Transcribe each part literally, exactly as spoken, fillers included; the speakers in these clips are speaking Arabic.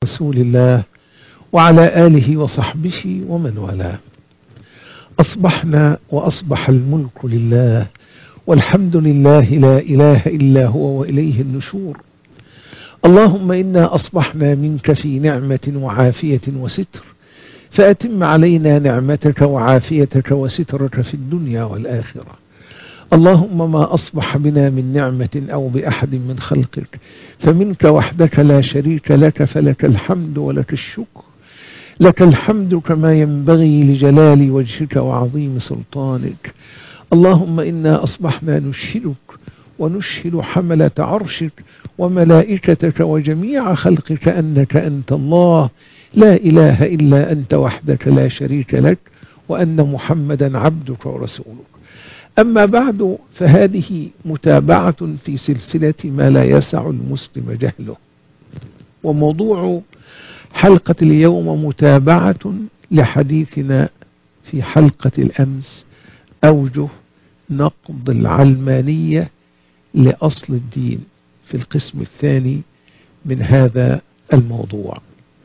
رسول الله وعلى آله وصحبه ومن والاه. أصبحنا وأصبح الملك لله والحمد لله لا إله إلا هو وإليه النشور. اللهم إنا أصبحنا منك في نعمة وعافية وستر، فأتم علينا نعمتك وعافيتك وسترك في الدنيا والآخرة. اللهم ما أصبح بنا من نعمة أو بأحد من خلقك فمنك وحدك لا شريك لك، فلك الحمد ولك الشكر. لك الحمد كما ينبغي لجلال وجهك وعظيم سلطانك. اللهم إنا أصبحنا نشهدك ونشهد حملة عرشك وملائكتك وجميع خلقك أنك أنت الله لا إله إلا أنت وحدك لا شريك لك، وأن محمدا عبدك ورسولك. أما بعد، فهذه متابعة في سلسلة ما لا يسع المسلم جهله، وموضوع حلقة اليوم متابعة لحديثنا في حلقة الأمس: أوجه نقض العلمانية لأصل الدين، في القسم الثاني من هذا الموضوع.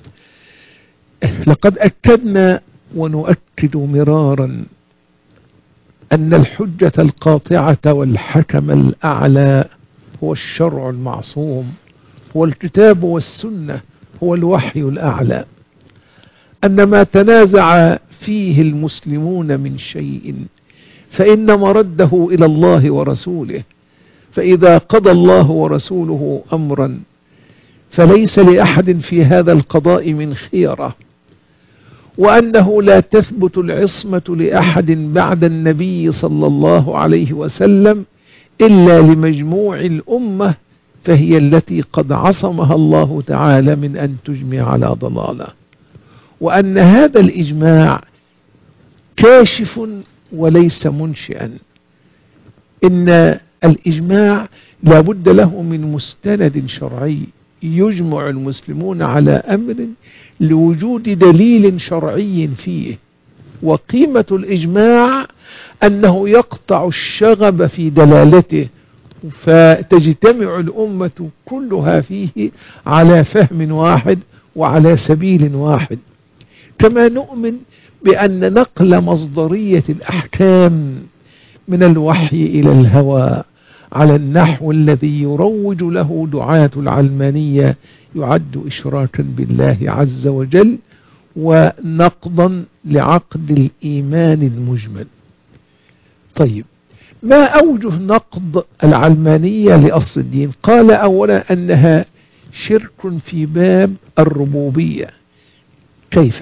لقد أكدنا ونؤكد مرارا أن الحجة القاطعة والحكم الأعلى هو الشرع المعصوم، هو الكتاب والسنة، هو الوحي الأعلى. أن ما تنازع فيه المسلمون من شيء فإن مرده إلى الله ورسوله، فإذا قضى الله ورسوله أمرا فليس لأحد في هذا القضاء من خيرة، وأنه لا تثبت العصمة لأحد بعد النبي صلى الله عليه وسلم إلا لمجموع الأمة، فهي التي قد عصمها الله تعالى من أن تجمع على ضلالة. وأن هذا الإجماع كاشف وليس منشئا. إن الإجماع لا بد له من مستند شرعي يجمع المسلمون على أمر لوجود دليل شرعي فيه. وقيمة الإجماع أنه يقطع الشغب في دلالته، فتجتمع الأمة كلها فيه على فهم واحد وعلى سبيل واحد. كما نؤمن بأن نقل مصدرية الأحكام من الوحي إلى الهوى على النحو الذي يروج له دعاة العلمانية يعد إشراكا بالله عز وجل ونقضا لعقد الإيمان المجمل. طيب، ما أوجه نقض العلمانية لأصل الدين؟ قال أولا أنها شرك في باب الربوبية. كيف؟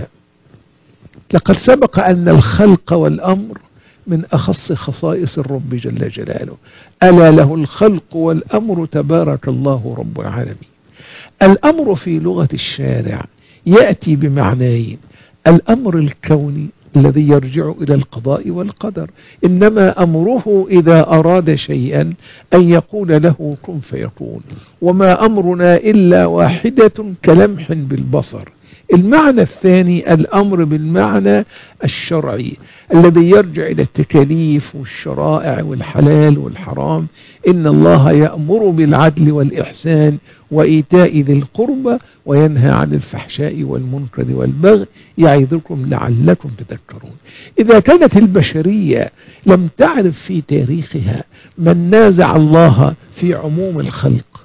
لقد سبق أن الخلق والأمر من أخص خصائص الرب جل جلاله. ألا له الخلق والأمر تبارك الله رب العالمين. الأمر في لغة الشارع يأتي بمعنيين: الأمر الكوني الذي يرجع إلى القضاء والقدر، إنما أمره إذا أراد شيئا أن يقول له كن فيكون، وما أمرنا إلا واحدة كلمح بالبصر. المعنى الثاني الأمر بالمعنى الشرعي الذي يرجع إلى التكاليف والشرائع والحلال والحرام. إن الله يأمر بالعدل والإحسان وإيتاء ذي القربى وينهى عن الفحشاء والمنكر والبغي يعظكم لعلكم تذكرون. إذا كانت البشرية لم تعرف في تاريخها من نازع الله في عموم الخلق،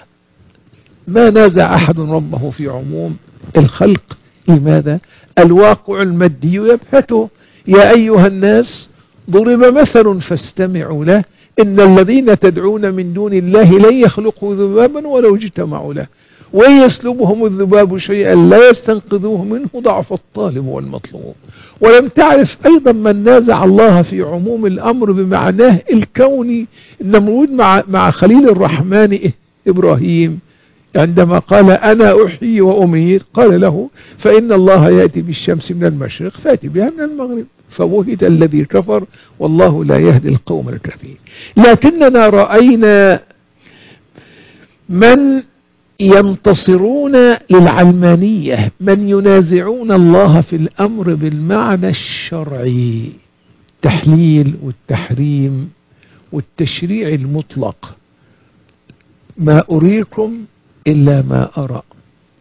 ما نازع أحد ربه في عموم الخلق. لماذا؟ الواقع المادي يبهته. يا أيها الناس ضرب مثل فاستمعوا له، إن الذين تدعون من دون الله لن يخلقوا ذبابا ولو اجتمعوا له، وإن يسلبهم الذباب شيئا لا يستنقذوه منه ضعف الطالب والمطلوب. ولم تعرف أيضا من نازع الله في عموم الأمر بمعناه الكوني. النمرود مع, مع خليل الرحمن إبراهيم عندما قال أنا أحيي وأميت، قال له فإن الله يأتي بالشمس من المشرق فأتي بها من المغرب، فبهت الذي كفر والله لا يهدي القوم الكافرين. لكننا رأينا من ينتصرون للعلمانية، من ينازعون الله في الأمر بالمعنى الشرعي، التحليل والتحريم والتشريع المطلق. ما أريكم إلا ما أرى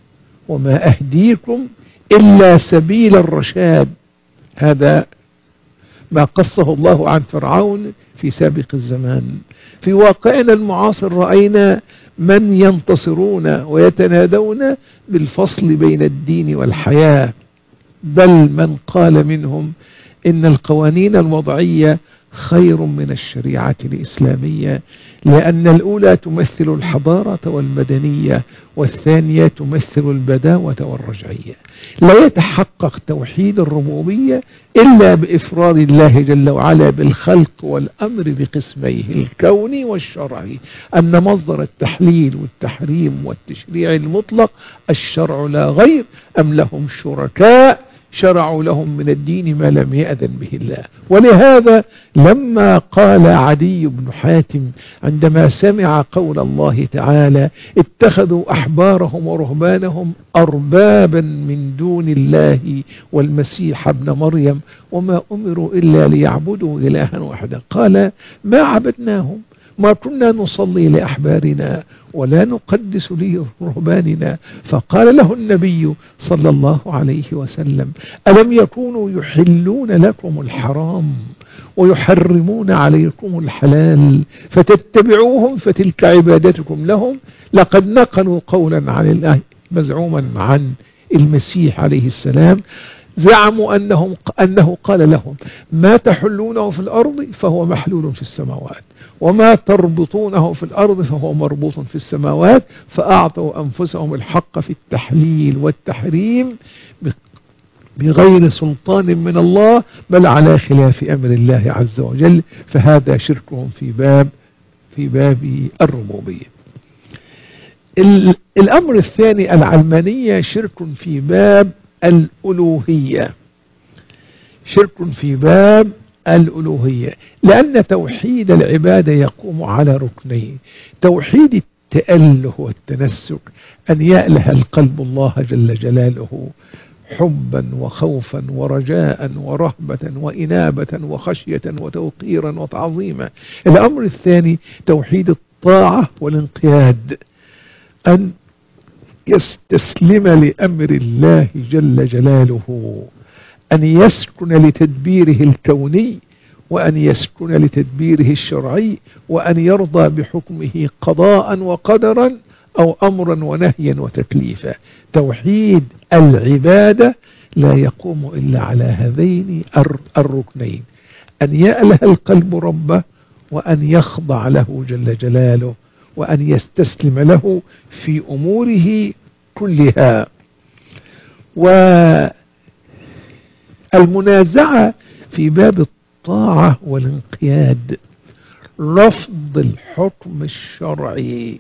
وما أهديكم إلا سبيل الرشاد. هذا ما قصه الله عن فرعون في سابق الزمان. في واقعنا المعاصر رأينا من ينتصرون ويتنادون بالفصل بين الدين والحياة، بل من قال منهم إن القوانين الوضعية خير من الشريعة الإسلامية، لأن الأولى تمثل الحضارة والمدنية، والثانية تمثل البداوة والرجعية. لا يتحقق توحيد الربوبية إلا بإفراد الله جل وعلا بالخلق والأمر بقسميه الكوني والشرعي، أن مصدر التحليل والتحريم والتشريع المطلق الشرع لا غير، أم لهم شركاء شرعوا لهم من الدين ما لم يأذن به الله. ولهذا لما قال عدي بن حاتم عندما سمع قول الله تعالى اتخذوا أحبارهم ورهبانهم أربابا من دون الله والمسيح ابن مريم وما أمروا إلا ليعبدوا إلها واحدا، قال ما عبدناهم، ما كنا نصلي لأحبارنا ولا نقدس لرهباننا. فقال له النبي صلى الله عليه وسلم ألم يكونوا يحلون لكم الحرام ويحرمون عليكم الحلال فتتبعوهم فتلك عبادتكم لهم؟ لقد نقلوا قولا عن الله مزعوما عن المسيح عليه السلام، زعموا أنهم أنه قال لهم ما تحلونه في الأرض فهو محلول في السماوات، وما تربطونه في الأرض فهو مربوط في السماوات، فأعطوا أنفسهم الحق في التحليل والتحريم بغير سلطان من الله، بل على خلاف أمر الله عز وجل. فهذا شركهم في باب في باب الربوبية. الأمر الثاني العلمانية شرك في باب الألوهية، شرك في باب الألوهية، لأن توحيد العبادة يقوم على ركنين: توحيد التأله والتنسك، أن يأله القلب الله جل جلاله حبا وخوفا ورجاء ورهبة وإنابة وخشية وتوقيرا وتعظيما. الأمر الثاني توحيد الطاعة والانقياد، أن يستسلم لأمر الله جل جلاله، أن يسكن لتدبيره الكوني، وأن يسكن لتدبيره الشرعي، وأن يرضى بحكمه قضاء وقدرا أو أمرا ونهيا وتكليفا. توحيد العبادة لا يقوم إلا على هذين الركنين: أن يأله القلب ربه، وأن يخضع له جل جلاله، وأن يستسلم له في أموره كلها. والمنازعة في باب الطاعة والانقياد رفض الحكم الشرعي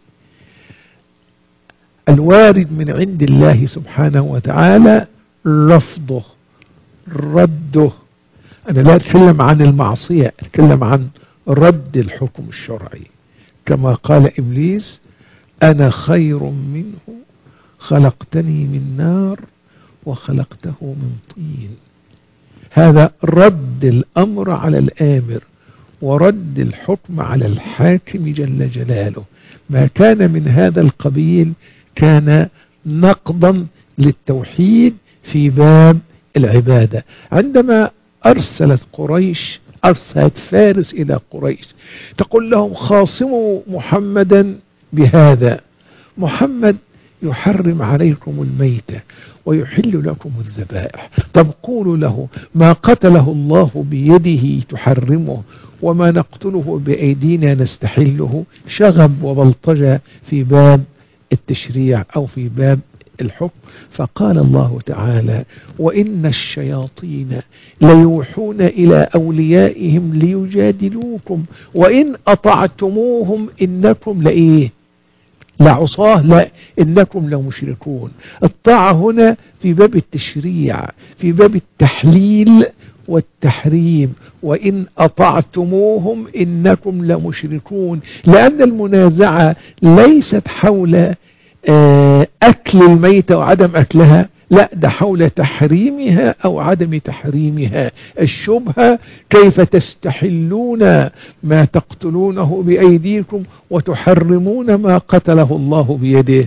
الوارد من عند الله سبحانه وتعالى، رفضه رده. أنا لا أتكلم عن المعصية، أتكلم عن رد الحكم الشرعي، كما قال إبليس أنا خير منه خلقتني من نار وخلقته من طين. هذا رد الأمر على الآمر ورد الحكم على الحاكم جل جلاله. ما كان من هذا القبيل كان نقضا للتوحيد في باب العبادة. عندما أرسلت قريش أرسلت فارس إلى قريش تقول لهم خاصموا محمدا بهذا: محمد يحرم عليكم الميتة ويحل لكم الذبائح، طب قولوا له ما قتله الله بيده تحرمه وما نقتله بأيدينا نستحله. شغب وبلطجة في باب التشريع أو في باب الحكم. فقال الله تعالى وإن الشياطين ليوحون إلى أوليائهم ليجادلوكم وإن أطعتموهم إنكم لإيه لعصاه، لا إنكم لمشركون. الطاعة هنا في باب التشريع، في باب التحليل والتحريم، وإن أطعتموهم إنكم لمشركون، لأن المنازعة ليست حول أكل الميتة وعدم أكلها، لا، ده حول تحريمها أو عدم تحريمها. الشبهة كيف تستحلون ما تقتلونه بأيديكم وتحرمون ما قتله الله بيده.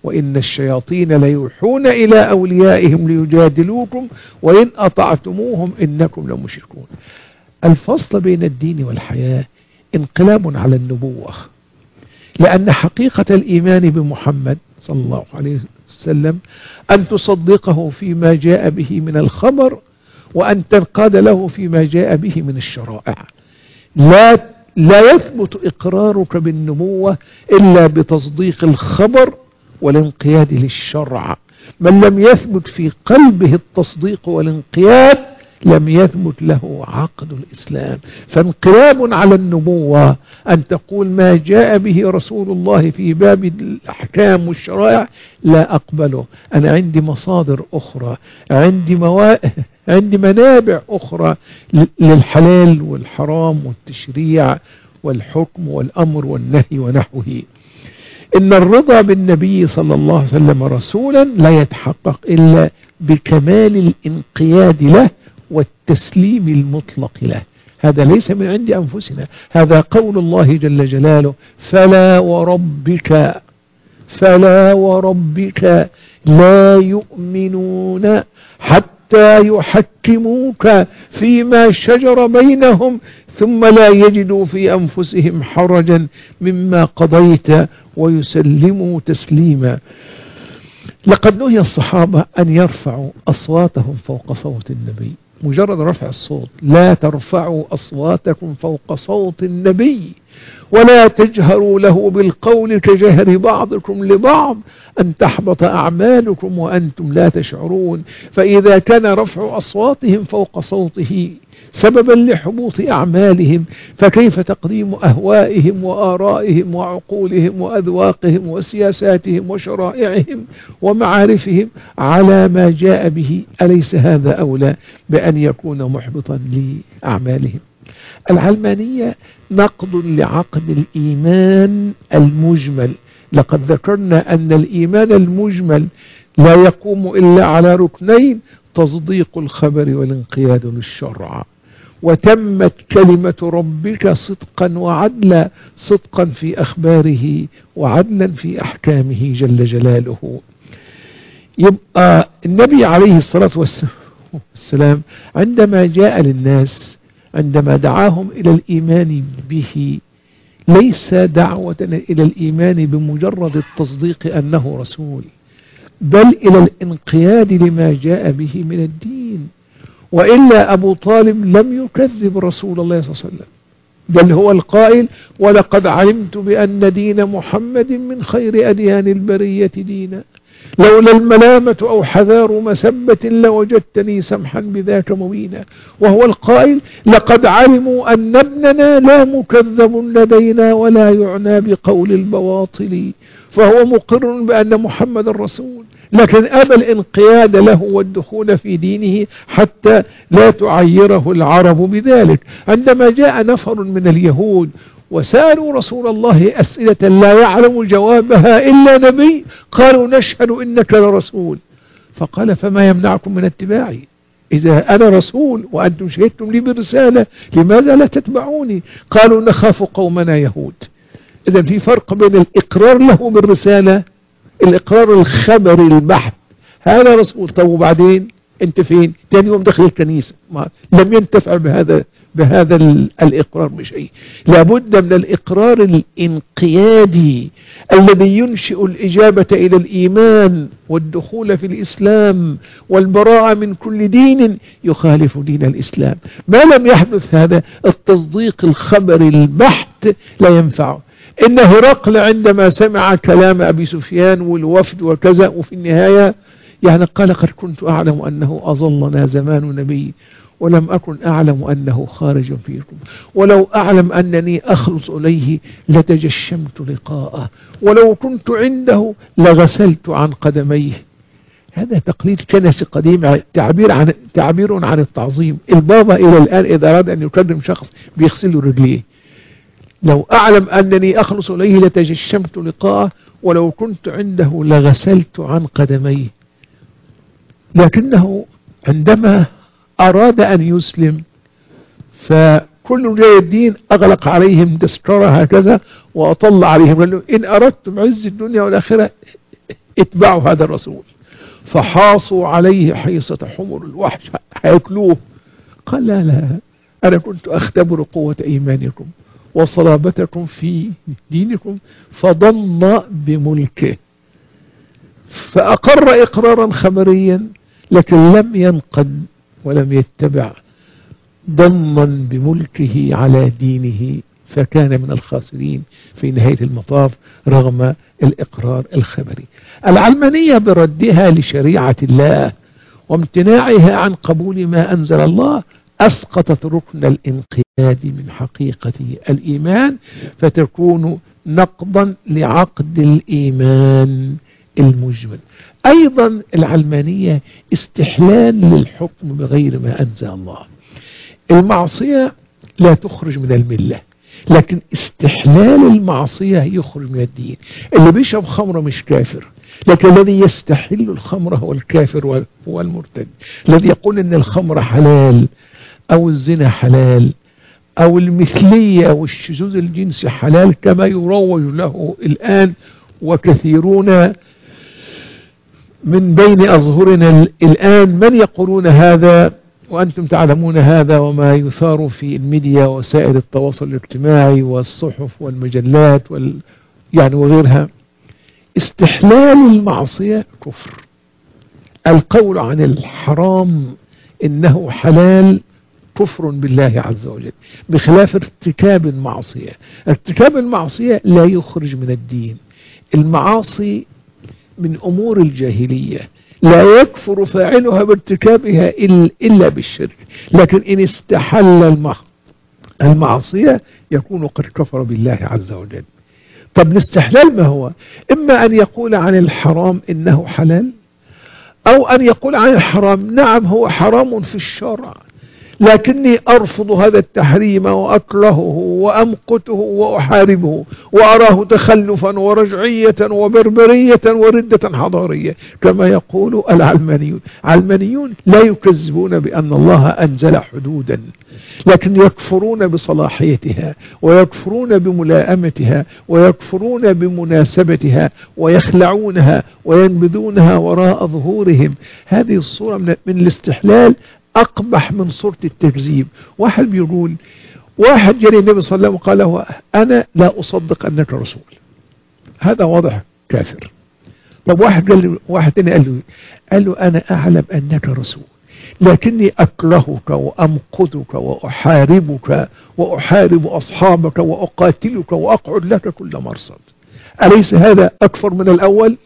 وإن الشياطين ليوحون إلى أوليائهم ليجادلوكم وإن أطعتموهم إنكم لمشركون. الفصل بين الدين والحياة انقلاب على النبوة، لأن حقيقة الإيمان بمحمد صلى الله عليه وسلم أن تصدقه فيما جاء به من الخبر وأن تنقاد له فيما جاء به من الشرائع. لا لا يثبت إقرارك بالنبوة إلا بتصديق الخبر والانقياد للشرع. من لم يثبت في قلبه التصديق والانقياد لم يثبت له عقد الإسلام. فانقلاب على النبوة أن تقول ما جاء به رسول الله في باب الأحكام والشرائع لا أقبله، أنا عندي مصادر أخرى، عندي موا... عندي منابع أخرى للحلال والحرام والتشريع والحكم والأمر والنهي ونحوه. إن الرضا بالنبي صلى الله عليه وسلم رسولا لا يتحقق إلا بكمال الانقياد له والتسليم المطلق له. هذا ليس من عند أنفسنا، هذا قول الله جل جلاله: فلا وربك فلا وربك لا يؤمنون حتى يحكموك فيما شجر بينهم ثم لا يجدوا في أنفسهم حرجا مما قضيت ويسلموا تسليما. لقد نهي الصحابة أن يرفعوا أصواتهم فوق صوت النبي، مجرد رفع الصوت. لا ترفعوا أصواتكم فوق صوت النبي ولا تجهروا له بالقول كجهر بعضكم لبعض أن تحبط أعمالكم وأنتم لا تشعرون. فإذا كان رفع أصواتهم فوق صوته سببا لحبوط أعمالهم، فكيف تقديم أهوائهم وآرائهم وعقولهم وأذواقهم وسياساتهم وشرائعهم ومعارفهم على ما جاء به؟ أليس هذا أولى بأن يكون محبطا لأعمالهم؟ العلمانية نقد لعقد الإيمان المجمل. لقد ذكرنا أن الإيمان المجمل لا يقوم إلا على ركنين: تصديق الخبر والانقياد للشرع. وتمت كلمة ربك صدقا وعدلا، صدقا في أخباره وعدلا في أحكامه جل جلاله. يبقى النبي عليه الصلاة والسلام عندما جاء للناس، عندما دعاهم إلى الإيمان به، ليس دعوة إلى الإيمان بمجرد التصديق أنه رسول، بل إلى الانقياد لما جاء به من الدين. وإلا أبو طالب لم يكذب رسول الله صلى الله عليه وسلم، بل هو القائل: ولقد علمت بأن دين محمد من خير أديان البرية دينا، لولا الملامة أو حذار مسبة لوجدتني سمحا بذاك مبينا. وهو القائل: لقد علموا أن ابننا لا مكذب لدينا ولا يعنى بقول البواطل. فهو مقر بأن محمد الرسول، لكن أبى الانقياد له والدخول في دينه حتى لا تعيره العرب بذلك. عندما جاء نفر من اليهود وسألوا رسول الله أسئلة لا يعلم جوابها إلا نبي، قالوا: نشهد إنك لرسول. فقال: فما يمنعكم من اتباعي؟ إذا أنا رسول وأنتم شهدتم لي بالرسالة لماذا لا تتبعوني؟ قالوا: نخاف قومنا يهود. إذا في فرق بين الإقرار له بالرسالة، الإقرار الخبري البحث، هذا رسول، طب وبعدين أنت فين؟ تاني يوم دخل الكنيسة، ما لم ينتفع بهذا بهذا الإقرار بشيء. لابد من الإقرار الانقيادي الذي ينشئ الإجابة إلى الإيمان والدخول في الإسلام والبراءة من كل دين يخالف دين الإسلام. ما لم يحدث هذا، التصديق الخبري البحث لا ينفعه. إن هرقل عندما سمع كلام أبي سفيان والوفد وكذا، وفي النهاية يعني قال: قد كنت أعلم أنه أظلنا زمان نبي ولم أكن أعلم أنه خارج فيكم، ولو أعلم أنني أخلص إليه لتجشمت لقاءه، ولو كنت عنده لغسلت عن قدميه. هذا تقليد كنسي قديم، تعبير عن تعبير عن التعظيم. البابا إلى الآن إذا أراد أن يكرم شخص بيغسل رجليه. لو أعلم أنني أخلص إليه لتجشمت لقاءه، ولو كنت عنده لغسلت عن قدميه. لكنه عندما أراد أن يسلم فكل رجال الدين أغلق عليهم تذكرة هكذا وأطل عليهم، قال له: إن أردتم عز الدنيا والآخرة اتبعوا هذا الرسول. فحاصوا عليه حيصة حمر الوحش، هياكلوه. قال لا لا، أنا كنت أختبر قوة إيمانكم وصلابتكم في دينكم، فضن بملكه، فأقر إقرارا خبريا لكن لم ينقد ولم يتبع، ضنا بملكه على دينه، فكان من الخاسرين في نهاية المطاف رغم الإقرار الخبري. العلمانية بردها لشريعة الله وامتناعها عن قبول ما أنزل الله أسقطت ركن الانقياد من حقيقة الإيمان، فتكون نقضا لعقد الإيمان المجمل. أيضا العلمانية استحلال للحكم بغير ما أنزل الله. المعصية لا تخرج من الملة، لكن استحلال المعصية يخرج من الدين. اللي بيشرب خمرة مش كافر، لكن الذي يستحل الخمرة هو الكافر هو المرتد. الذي يقول ان الخمرة حلال او الزنا حلال او المثلية والشذوذ الجنسي حلال كما يروج له الآن، وكثيرون من بين أظهرنا الآن من يقولون هذا، وأنتم تعلمون هذا وما يثار في الميديا وسائل التواصل الاجتماعي والصحف والمجلات وال... يعني وغيرها. استحلال المعصية كفر. القول عن الحرام إنه حلال كفر بالله عز وجل، بخلاف ارتكاب المعصية. ارتكاب المعصية لا يخرج من الدين. المعاصي من أمور الجاهلية لا يكفر فاعلها بارتكابها إلا بالشرك، لكن إن استحل المعصية يكون قد كفر بالله عز وجل. طب الاستحلال ما هو؟ إما أن يقول عن الحرام إنه حلال، أو أن يقول عن الحرام نعم هو حرام في الشرع، لكني أرفض هذا التحريم وأكرهه وأمقته وأحاربه وأراه تخلفا ورجعية وبربرية وردة حضارية كما يقول العلمانيون. علمانيون لا يكذبون بأن الله أنزل حدودا، لكن يكفرون بصلاحيتها ويكفرون بملائمتها ويكفرون بمناسبتها ويخلعونها وينبذونها وراء ظهورهم. هذه الصورة من الاستحلال أقبح من صورة التكذيب. واحد بيقول، واحد جري النبي صلى الله عليه وسلم وقال له أنا لا أصدق أنك رسول، هذا واضح كافر. طب واحد قال له، واحد تاني قال له قال له أنا أعلم أنك رسول، لكني أكرهك وأمقتك وأحاربك وأحارب أصحابك وأقاتلك وأقعد لك كل مرصد. أليس هذا أكفر من الأول؟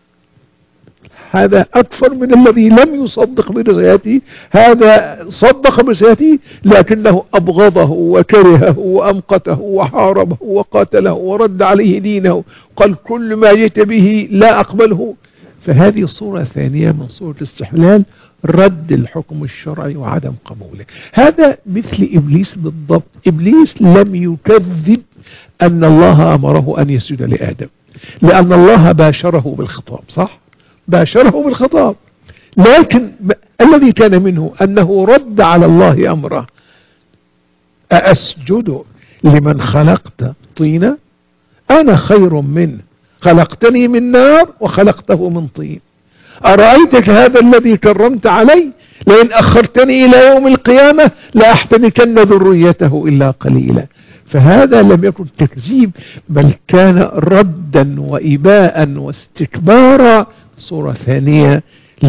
هذا أكثر من الذي لم يصدق برسالته. هذا صدق برسالته لكنه أبغضه وكرهه وأمقته وحاربه وقاتله ورد عليه دينه، قال كل ما جئت به لا أقبله. فهذه صورة ثانية من صورة الاستحلال، رد الحكم الشرعي وعدم قبوله. هذا مثل إبليس بالضبط. إبليس لم يكذب أن الله أمره أن يسجد لآدم، لأن الله باشره بالخطاب، صح؟ باشره بالخطاب، لكن الذي كان منه أنه رد على الله أمره. أأسجد لمن خلقت طينا؟ أنا خير منه، خلقتني من نار وخلقته من طين. أرأيتك هذا الذي كرمت علي؟ لئن أخرتني إلى يوم القيامة لأحتنكن ذريته إلا قليلا. فهذا لم يكن تكذيب، بل كان ردا وإباء واستكبارا. صورة ثانية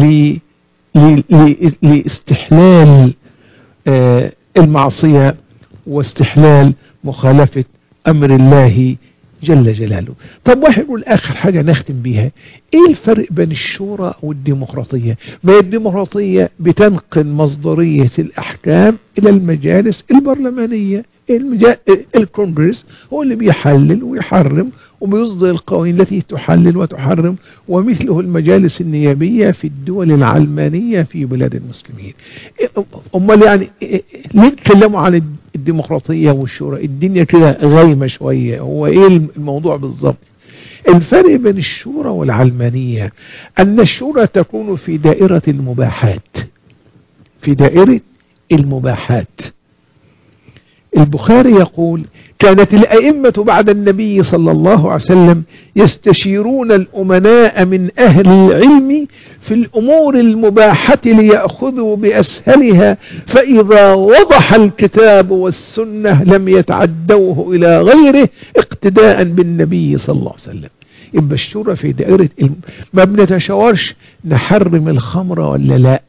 لاستحلال المعصية واستحلال مخالفة أمر الله جل جلاله. طب واحد يقول آخر حاجة نختم بيها، ايه الفرق بين الشورى والديمقراطية؟ ما الديمقراطية بتنقل مصدرية الأحكام إلى المجالس البرلمانية، الكونغرس هو اللي بيحلل ويحرم وبيصدر القوانين التي تحلل وتحرم، ومثله المجالس النيابية في الدول العلمانية في بلاد المسلمين. امال يعني ليه تكلموا عن الديمقراطية والشورى؟ الدنيا كده غايمة شوية. هو ايه الموضوع بالضبط؟ الفرق بين الشورى والعلمانية ان الشورى تكون في دائرة المباحات، في دائرة المباحات، البخاري يقول كانت الأئمة بعد النبي صلى الله عليه وسلم يستشيرون الأمناء من أهل العلم في الأمور المباحة ليأخذوا بأسهلها، فإذا وضح الكتاب والسنة لم يتعدوه إلى غيره اقتداء بالنبي صلى الله عليه وسلم. يبقى الشورى في دائرة الم... ما بنتشاورش نحرم الخمر ولا لا،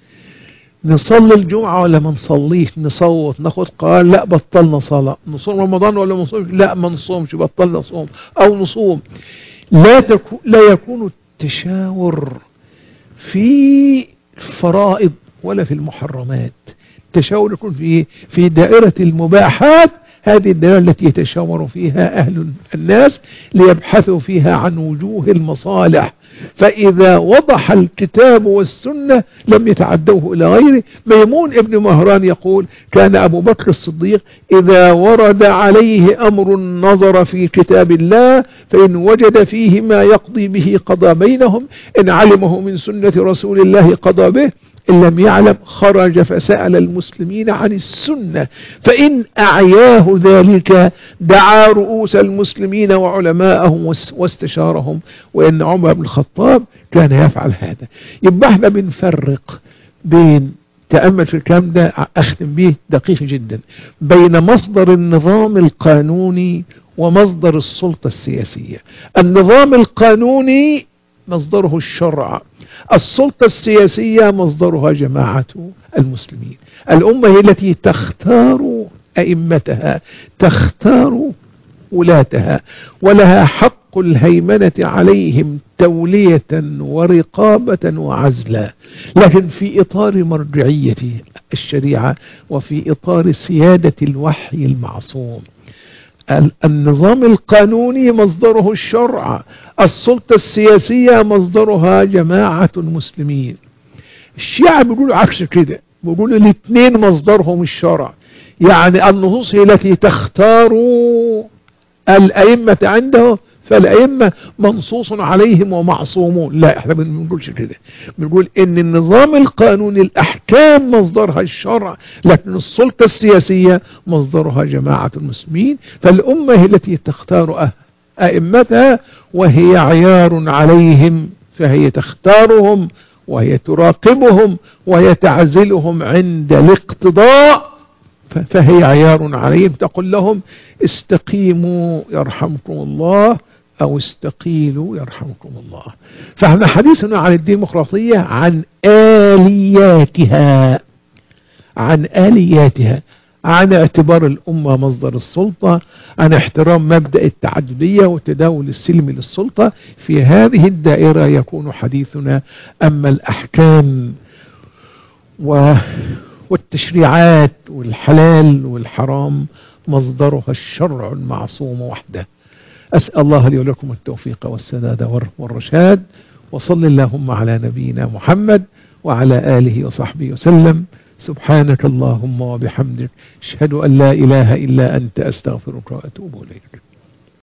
نصلي الجمعة ولا ما نصليش، نصوت ناخد قرار لا بطلنا صلاة، نصوم رمضان ولا ما نصومش، لا ما نصومش بطلنا صوم او نصوم. لا تكون لا يكون التشاور في فرائض ولا في المحرمات، التشاور يكون في في دائرة المباحات، هذه الدائرة التي يتشاور فيها أهل الناس ليبحثوا فيها عن وجوه المصالح، فإذا وضح الكتاب والسنة لم يتعدوه إلى غيره. ميمون ابن مهران يقول كان أبو بكر الصديق إذا ورد عليه أمر نظر في كتاب الله، فإن وجد فيه ما يقضي به قضى بينهم، إن علمه من سنة رسول الله قضى به، إن لم يعلم خرج فسأل المسلمين عن السنة، فإن أعياه ذلك دعا رؤوس المسلمين وعلماءهم واستشارهم. وإن عمر بن الخطاب كان يفعل هذا. يبقى احنا بنفرق بين، تأمل في الكلام ده أختم به دقيق جدا، بين مصدر النظام القانوني ومصدر السلطة السياسية. النظام القانوني مصدره الشرع، السلطة السياسية مصدرها جماعة المسلمين. الأمة هي التي تختار أئمتها، تختار ولاتها، ولها حق الهيمنة عليهم تولية ورقابة وعزلا، لكن في إطار مرجعية الشريعة وفي إطار سيادة الوحي المعصوم. النظام القانوني مصدره الشرع، السلطة السياسية مصدرها جماعة المسلمين. الشيعة بيقولوا عكس كده، بيقولوا الاثنين مصدرهم الشرع، يعني النصوص هي التي تختار الأئمة عنده، فالأئمة منصوص عليهم ومعصومون. لا، احنا ما بنقولش كده، بنقول ان النظام القانوني الأحكام مصدرها الشرع، لكن السلطة السياسية مصدرها جماعة المسلمين. فالأمة هي التي تختار أئمتها، وهي عيار عليهم، فهي تختارهم وهي تراقبهم وهي تعزلهم عند الاقتضاء، فهي عيار عليهم. تقول لهم استقيموا يرحمكم الله أو استقيلوا يرحمكم الله. فاحنا حديثنا عن الديمقراطية عن آلياتها، عن آلياتها، عن اعتبار الأمة مصدر السلطة، عن احترام مبدأ التعددية والتداول السلمي للسلطة. في هذه الدائرة يكون حديثنا. أما الأحكام و والتشريعات والحلال والحرام مصدرها الشرع المعصوم وحده. أسأل الله لي ولكم التوفيق والسداد والرشاد، وصل اللهم على نبينا محمد وعلى آله وصحبه وسلم. سبحانك اللهم وبحمدك، أشهد أن لا إله إلا أنت، أستغفرك وأتوب إليك.